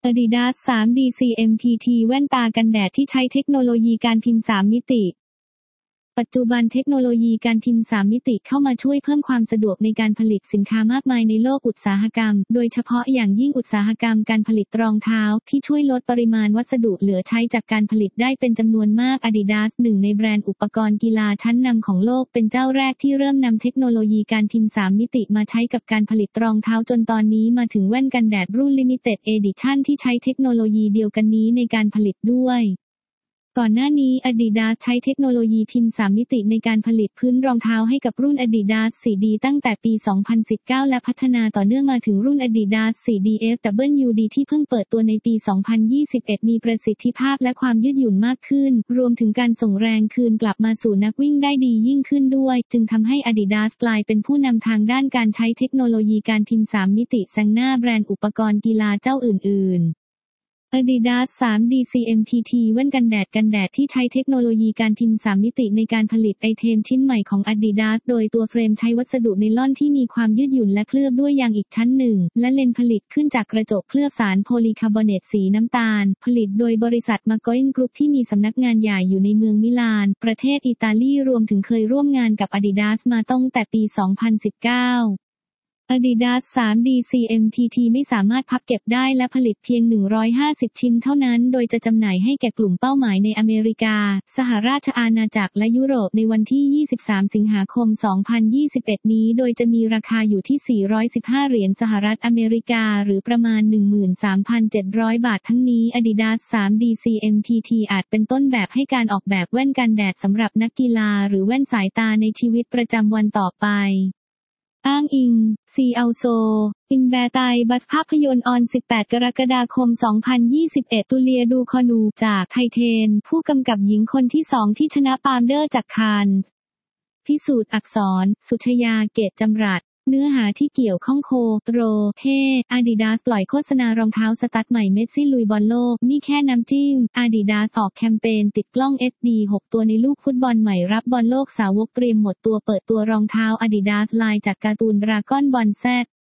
Adidas 3D CMPT แว่นตากันแดดที่ใช้เทคโนโลยีการพิมพ์3มิติปัจจุบันเทคโนโลยีการพิมพ์3มิติเข้ามาช่วยเพิ่มความสะดวกในการผลิตสินค้ามากมายในโลกอุตสาหกรรมโดยเฉพาะอย่างยิ่งอุตสาหกรรมการผลิตรองเท้าที่ช่วยลดปริมาณวัสดุเหลือใช้จากการผลิตได้เป็นจำนวนมาก Adidas หนึ่งในแบรนด์อุปกรณ์กีฬาชั้นนำของโลกเป็นเจ้าแรกที่เริ่มนำเทคโนโลยีการพิมพ์3มิติมาใช้กับการผลิตรองเท้าจนตอนนี้มาถึงแว่นกันแดดรุ่น Limited Edition ที่ใช้เทคโนโลยีเดียวกันนี้ในการผลิตด้วยก่อนหน้านี้ Adidas ใช้เทคโนโลยีพิมพ์3มิติในการผลิตพื้นรองเท้าให้กับรุ่น Adidas 4D ตั้งแต่ปี 2019 และพัฒนาต่อเนื่องมาถึงรุ่น Adidas 4D FWD ที่เพิ่งเปิดตัวในปี 2021 มีประสิทธิภาพและความยืดหยุ่นมากขึ้นรวมถึงการส่งแรงคืนกลับมาสู่นักวิ่งได้ดียิ่งขึ้นด้วยจึงทำให้ Adidas กลายเป็นผู้นำทางด้านการใช้เทคโนโลยีการพิมพ์3มิติแซงหน้าแบรนด์อุปกรณ์กีฬาเจ้าอื่นๆAdidas 3D CMPT แว่นกันแดดที่ใช้เทคโนโลยีการพิมพ์3มิติในการผลิตไอเทมชิ้นใหม่ของ Adidas โดยตัวเฟรมใช้วัสดุไนลอนที่มีความยืดหยุ่นและเคลือบด้วยยางอีกชั้นหนึ่งและเลนผลิตขึ้นจากกระจกเคลือบสารโพลีคาร์บอเนตสีน้ำตาลผลิตโดยบริษัท Magoin Group ที่มีสำนักงานใหญ่อยู่ในเมืองมิลานประเทศอิตาลีรวมถึงเคยร่วมงานกับ Adidas มาตั้งแต่ปี 2019 Adidas 3D CMPT ไม่สามารถพับเก็บได้และผลิตเพียง150ชิ้นเท่านั้นโดยจะจำหน่ายให้แก่กลุ่มเป้าหมายในอเมริกาสหราชอาณาจักรและยุโรปในวันที่23สิงหาคม2021นี้โดยจะมีราคาอยู่ที่415เหรียญสหรัฐอเมริกาหรือประมาณ 13,700 บาททั้งนี้ Adidas 3D CMPT อาจเป็นต้นแบบให้การออกแบบแว่นกันแดดสำหรับนักกีฬาหรือแว่นสายตาในชีวิตประจำวันต่อไปอ้างอิง ซีอัลโซ อินแบร์ไตบัสภาพยนตร์ออน 18 กรกฎาคม 2021 ตุเลียดูคอนูจากไทเทนผู้กำกับหญิงคนที่2ที่ชนะปาล์มดอร์จากคานส์พิสูจน์อักษร สุชยา เกตจำรัดเนื้อหาที่เกี่ยวข้องโคโตรเท่ Adidas ปล่อยโฆษณารองเท้าสตั๊ดใหม่เมสซี่ลุยบอลโลกนี่แค่น้ำจิ้ม Adidas ออกแคมเปญติดกล้อง HD 6 ตัวในลูกฟุตบอลใหม่รับบอลโลกสาวกเตรียมหมดตัวเปิดตัวรองเท้า Adidas ลายจากการ์ตูนดราก้อนบอลแซด